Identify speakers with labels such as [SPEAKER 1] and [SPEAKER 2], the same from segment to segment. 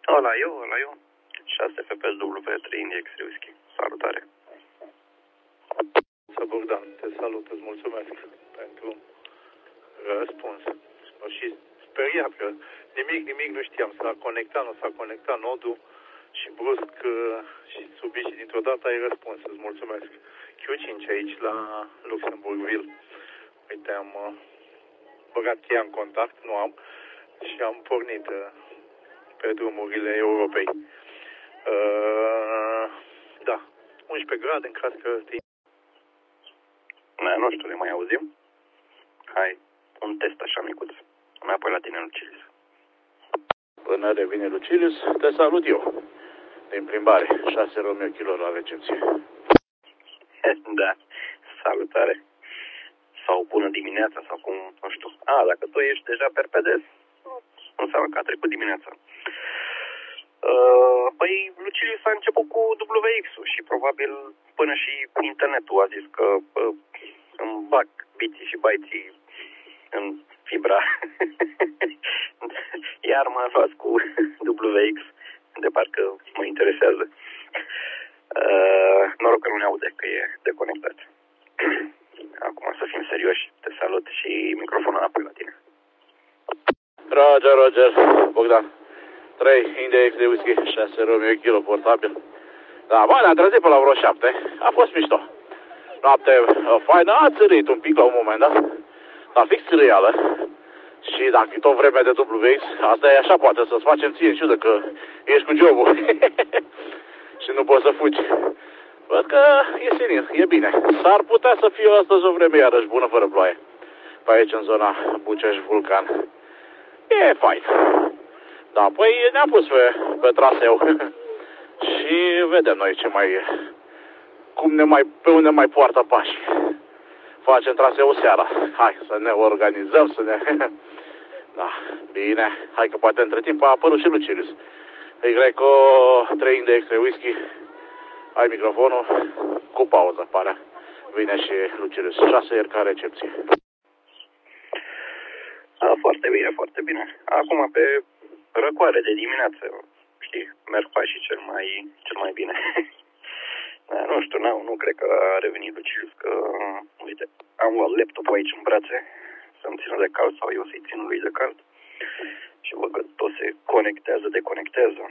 [SPEAKER 1] Ăla eu. 6 FPSW 3 Index Whisky. Salutare.
[SPEAKER 2] Bogdan, te salut, îți mulțumesc pentru răspuns. Și speriat că nimic nu știam, nu s-a conectat nodul și brusc și subit și dintr-o dată ai răspuns, îți mulțumesc. Q5 aici la Luxemburgville. Uite, am băgat cheia în contact, nu am, și am pornit pe drumurile Europei. Da, 11 grade în caz că
[SPEAKER 1] Nu știu, ne mai auzim? Hai, un test așa micuț. Înapoi la tine, Lucilius.
[SPEAKER 2] Până revine Lucilius, te salut eu. Din plimbare, 6 Romeo kilo la recepție.
[SPEAKER 1] Da, salutare. Sau bună dimineața, sau cum, nu știu. Dacă tu ești deja perpedes, înseamnă că a trecut dimineața. Păi, Lucilius a început cu WX-ul și probabil până și internetul a zis că îmi bag biții și baiții în fibra. Iar m-a luat cu WX, de parcă mă interesează. Noroc că nu ne aude, că e deconectat. Acum să fim serioși, te salut și microfonul înapoi la tine.
[SPEAKER 2] Roger, Bogdan. 3 Index de whisky, 6 Romeo kilo portabil. Da, bă, ne-a trezit pe la vreo 7. A fost mișto. Noapte faină, a țărit un pic la un moment, da? Dar fix reală. Și dacă e tot vremea de WX, asta e așa, poate să-ți facem ție în ciudă că ești cu jobul. Și nu poți să fugi. Văd că e senin, e bine. S-ar putea să fie astăzi o vreme iarăși bună fără ploaie. Pe aici, în zona Bucești-Vulcan. E fain. Da, păi ne-am pus pe traseu. Și vedem noi pe unde mai poartă pași. Facem traseu seara. Hai să ne organizăm, Da, bine. Hai că poate între timp a apărut și Lucilius. Greco 3 Index de whisky. Ai microfonul cu pauză, pare. Vine și Lucilius. 6 ieri ca recepție.
[SPEAKER 1] Foarte bine. Acum pe răcoare de dimineață, știi, merg pașii cel mai bine. Da, nu știu, nu cred că a revenit Lucilius, că, uite, am luat laptopul aici în brațe, să-mi țină de cald sau eu să-i țin lui de cald. Și văd că tot se deconectează.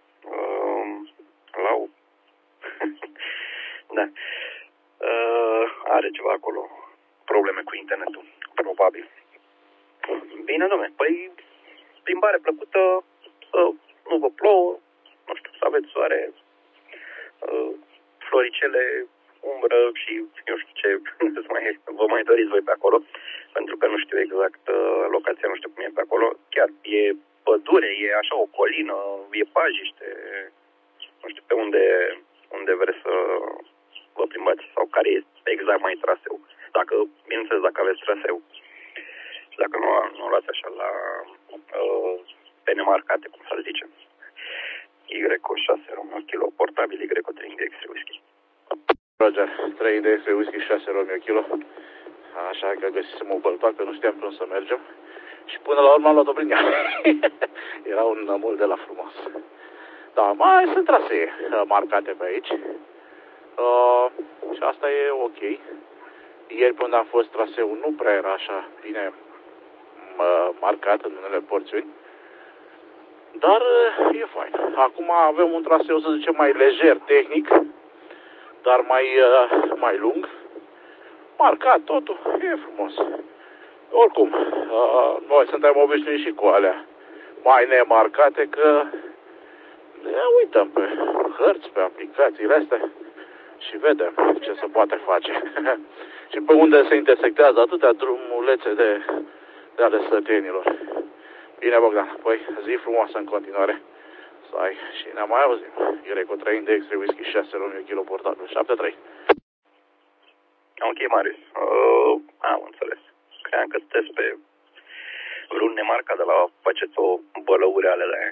[SPEAKER 1] Da. Are ceva acolo, probleme cu internetul, probabil. Bine, dom'le, păi, plimbare plăcută, nu vă plouă, nu știu, să aveți soare, floricele, umbră și eu știu ce vă mai doriți voi pe acolo, pentru că nu știu exact locația, nu știu cum e pe acolo. Chiar e pădure, e așa o colină, e pajiște, nu știu pe unde vreți să vă plimbați sau care e exact mai traseu. Bineînțeles, dacă aveți traseu. Și dacă nu luați așa la pe nemarcate, cum să-l zicem. Greco 6 Romeo kilo portabil, Greco 3 Index whisky.
[SPEAKER 2] Roger, 3 Index whisky, 6 Romeo kilo. Așa că găsisem o băltoacă, nu știam cum să mergem. Și până la urmă am luat-o prin ea. Era un nămol de la frumos. Da, mai sunt trasee marcate pe aici. Și asta e ok. Ieri până am fost traseul nu prea era așa bine marcat în unele porțiuni. Dar e fain. Acum avem un traseu, să zicem, mai lejer, tehnic, dar mai lung. Marcat totul, e frumos. Oricum, noi suntem obișnuiți și cu alea mai nemarcate, că ne uităm pe hărți, pe aplicațiile astea și vedem ce se poate face. Și pe unde se intersectează atâtea drumulețe de ale sătenilor. Bine, Bogdan, păi zi frumoasă în continuare. Să ai și ne mai auzim. Greco 3 Index whisky 6 Romeo kilo portabil 7-3.
[SPEAKER 1] Ok, Marius. Am înțeles. Cream că sunteți pe vreun nemarca de la faceți o bălăure alele.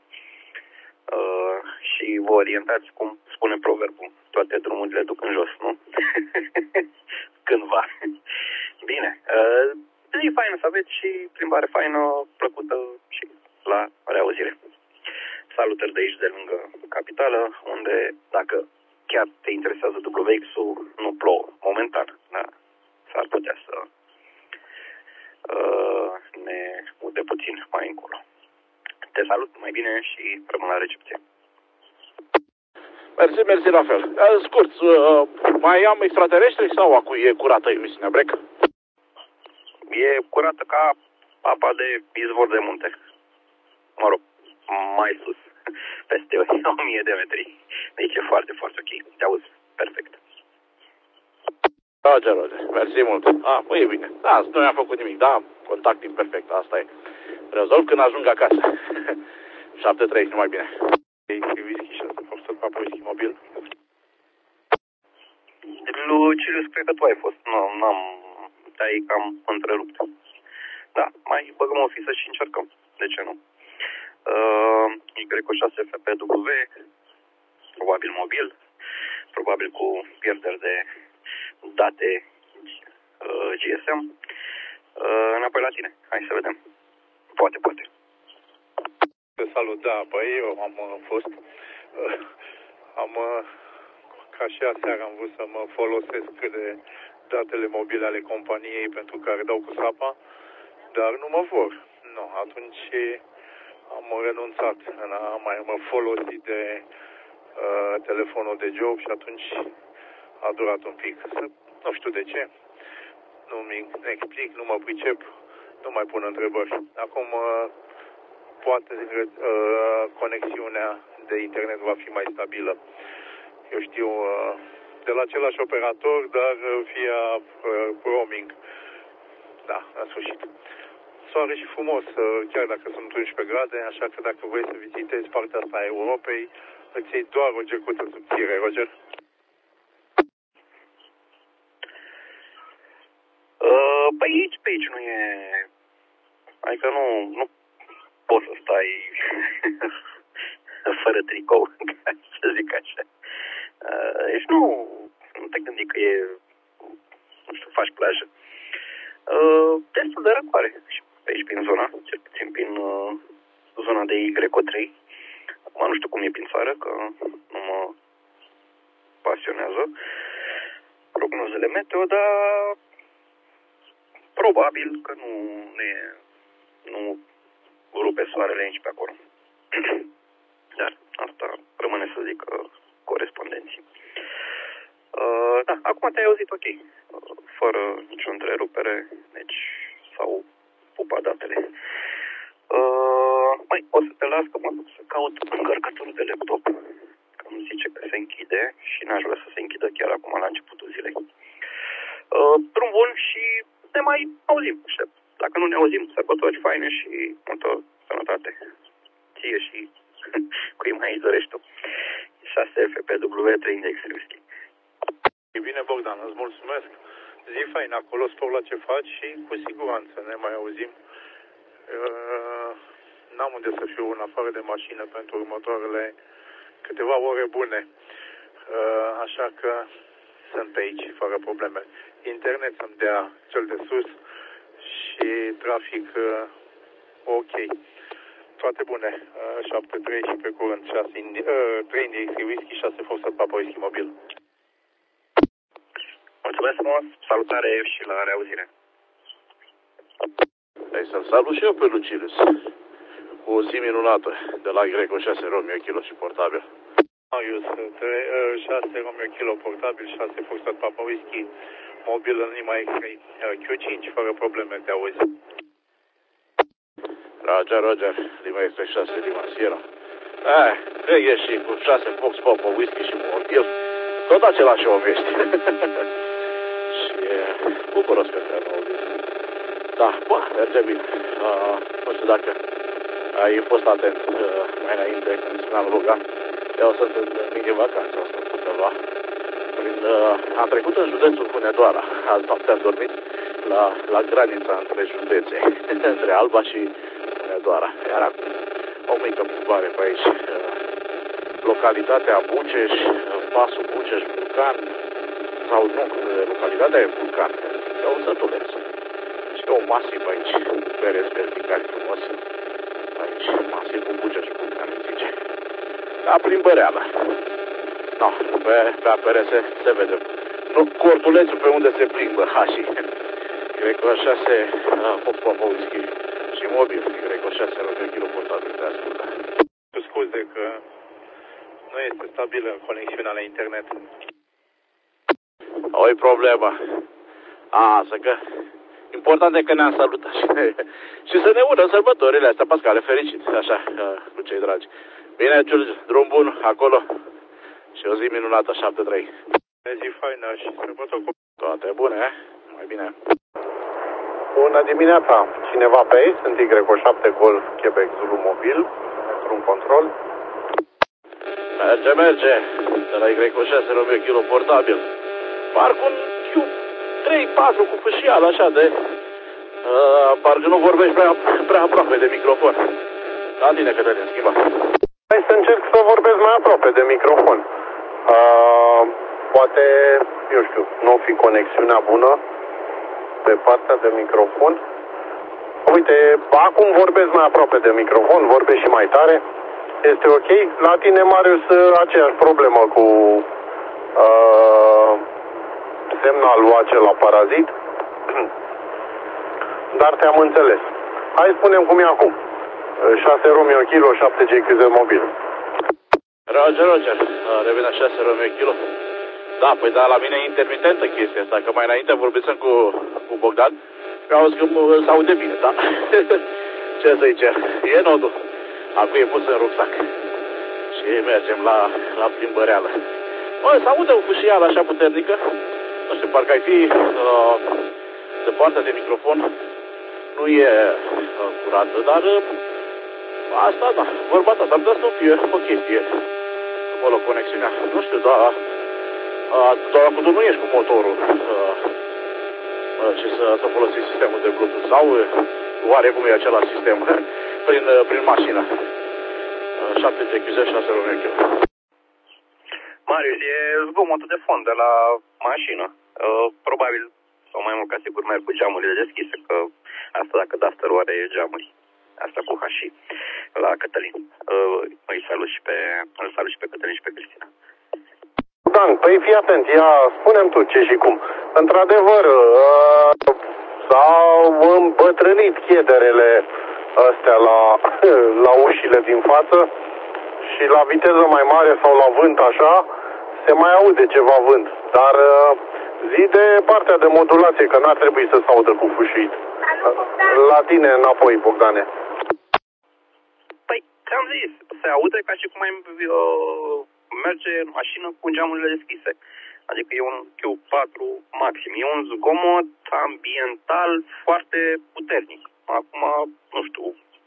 [SPEAKER 1] Și vă orientați, cum spune proverbul, toate drumurile duc în jos, nu? Cândva. Bine. Zi faină să aveți și plimbare faină, plăcută și la reauzire. salutări de aici, de lângă capitală, unde, dacă chiar te interesează WX-ul, nu plouă momentan. Da? S-ar putea să ne mude puțin mai încolo. Te salut mai bine și rămân la recepție.
[SPEAKER 2] Mersi la fel. Scurt, mai am extraterestri sau acu e curată emisiunea Break?
[SPEAKER 1] E curată ca apa de izvor de munte. Mă rog, mai sus, peste 1000 de metri. Deci e foarte, foarte ok. Te auzi perfect.
[SPEAKER 2] Roger. Mersi mult. Păi e bine. Da, nu mi-am făcut nimic. Da, contact imperfect. Asta e. Rezolv când ajung acasă. 7-3, numai bine. Whisky 6 whisky mobil.
[SPEAKER 1] Lucius, cred că tu ai fost. N-am. Te-ai cam întrerupt. Da, mai băgăm o fisă și încercăm. De ce nu? Y6 FPW, probabil mobil, probabil cu pierderi de date GSM. Înapoi la tine. Hai să vedem. Poate.
[SPEAKER 3] Salut, da, băi, eu am fost, ca și aseară am vrut să mă folosesc de datele mobile ale companiei pentru care dau cu sapa, dar nu mă vor. Nu, atunci am renunțat în a mai mă folosi de telefonul de job și atunci a durat un pic. Nu știu de ce, nu-mi explic, nu mă pricep, nu mai pun întrebări. Acum poate conexiunea de internet va fi mai stabilă. Eu știu, de la același operator, dar via roaming. Da, în sfârșit. Soare și frumos, chiar dacă sunt 11 grade, așa că dacă vrei să vizitezi partea asta a Europei, îți iei doar o gecuță subțire, Roger.
[SPEAKER 1] Pe aici nu e... Adică nu poți să stai fără tricou, ca să zic așa. Deci nu te gândi că e, nu știu, faci plajă. Destul de răcoare și pe aici prin zona, cel puțin prin zona de Y3. Acum nu știu cum e prin țară, că nu mă pasionează prognozele meteo, dar probabil că nu rupe soarele nici pe acolo. Dar asta rămâne să zic corespondenții. Da, acum te-ai auzit ok. Fără nicio întrerupere, deci s-au pupat datele. O să te las că mă duc să caut încărcătorul de laptop. Că îmi zice că se închide și n-aș vrea să se închidă chiar acum la începutul zilei. Drum bun și ne mai auzim. Dacă nu ne auzim, sărbători faine și multă sănătate. Ție și cui mai îți dorești tu. 6 FPW, 3 index whisky.
[SPEAKER 3] E bine, Bogdan, îți mulțumesc. Zi fain acolo, spor la ce faci și cu siguranță ne mai auzim. N-am unde să fiu în afară de mașină pentru următoarele câteva ore bune. Așa că sunt pe aici, fără probleme. Internet să-mi dea cel de sus și trafic ok. Toate bune. 7-3 și pe curând 3 index whisky, 6 Forsat Papa whisky mobil.
[SPEAKER 1] Mulțumesc frumos, salutare și la reauzire.
[SPEAKER 2] Hai să-l salut și eu pe Lucilius. Cu o zi minunată de la Y6 Romeo Kilo și portabil.
[SPEAKER 3] Marius, 6 Romeo Kilo portabil, 6 Forsat Papa whisky mobil în Lima X3 Q5, fără probleme, te auzi.
[SPEAKER 2] Roger, Lima X3 6 Lima Sierra. E și cu 6 Fox Papa whisky și mobil. Tot același om ești. Și bucuros că te-am auzit. Da, merge bine. Nu știu dacă ai fost atent mai înainte când spuneam Logan. Eu sunt în mici vacanță, o să câteva. Am trecut în județul Hunedoara. Azi noapte am dormit la granița între județe, între Alba și Hunedoara. Iar acum o mică plimbare pe aici. Localitatea Buceș, pasul Buceș, Vulcan, sau nu, localitatea e Vulcan, e un sătuleț. Și e un masiv aici, pereți verticali frumos. Aici, masiv cu Buceș, Vulcan, îmi zice. la plimbăreală. No, pe APR se vede. Nu, cortulețul pe unde se plimbă hașii. Greco 6 Pop whisky și mobil. Greco 6 Romeo kilo portabil de ascultă.
[SPEAKER 3] Scuze că nu este stabilă conexiunea la internet.
[SPEAKER 2] O-i problema. Asta că important e că ne-am salutat și să ne ună sărbătorile astea pascale fericite, așa, cu cei dragi. Bine, Giurgiu, drum bun acolo și o zi minunată, 7-3.
[SPEAKER 3] Zi faină și sărbători cu
[SPEAKER 2] toate bune, mai bine.
[SPEAKER 4] Bună dimineața, cineva pe aici? Sunt Y7 Golf Quebec Zulu Mobil, într-un control.
[SPEAKER 2] Merge, de la Y6 Romeo kilo portabil. Parcă un Q3-4 cu fâșial, așa de... parcă nu vorbești prea aproape de microfon. La tine, Cătălin, schimba.
[SPEAKER 4] Hai să încerc să vorbesc mai aproape de microfon. Poate, eu știu, nu o fi conexiunea bună pe partea de microfon. Uite, acum vorbesc mai aproape de microfon, vorbesc și mai tare. Este ok? La tine, Marius, aceeași problemă cu semnalul acela parazit. Dar te-am înțeles. Hai spunem cum e acum. 6 Romeo kilo, 7 GQZ mobil.
[SPEAKER 2] Roger. Revine 6 Romeo kilo. Da, păi da, la mine e intermitentă chestia asta, că mai înainte vorbisem cu Bogdan. Mi-au zis că s-aude bine, da? Ce să-i cer? E nodul. Acum e pus în rucsac. Și mergem la plimbăreală. Bă, s-aude o fâșială așa puternică. Nu știu, parcă ai fi de partea de microfon. Nu e curată, dar asta, da, vorba ta, s-ar putea să nu fie o chestie. Acolo conexiunea, nu știu, dar doar acum tu nu ești cu motorul și să folosești sistemul de Bluetooth sau oarecum e același sistem prin mașină. 7 GQZ 6 Romeo kilo.
[SPEAKER 1] Marius, e zgomotul de fond de la mașină. Probabil, sau mai mult ca sigur, merg cu geamurile deschise, că asta dacă Duster are geamuri. Asta cu hași la Cătălin. Îl salut și pe Cătălin și pe Cristina.
[SPEAKER 4] Dan, păi fii atent, spune-mi tu ce și cum. Într-adevăr, s-au îmbătrânit chiederele astea la ușile din față și la viteză mai mare sau la vânt așa, se mai aude ceva vânt. Dar zi de partea de modulație, că n-ar trebui să se audă cu fâșuit. La tine înapoi, Bogdane.
[SPEAKER 1] Păi, ți-am zis, se aude ca și cum ai merge în mașină cu geamurile deschise. Adică e un Q4 maxim. E un zgomot ambiental foarte puternic. Acum, nu știu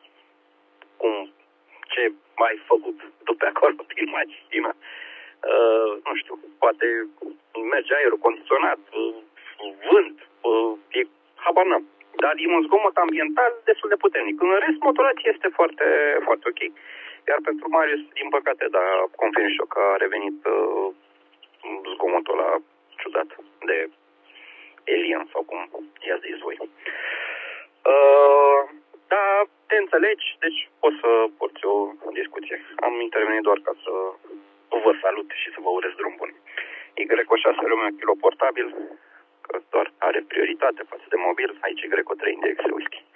[SPEAKER 1] ce mai făcut după acolo prin mașină. Nu știu, poate merge aerul condiționat, vânt, habar n-am. Dar e un zgomot ambiental destul de puternic. În rest, modulația este foarte, foarte ok. Iar pentru Marius, din păcate, da, confirm și eu că a revenit zgomotul ăla ciudat de alien sau cum i-a zis voi. Da, te înțelegi, deci poți să porți o discuție. Am intervenit doar ca să vă salut și să vă urez drum bun. Y6 Romeo kilo portabil, că doar are prioritate față de mobil, aici Y3 Index Whisky.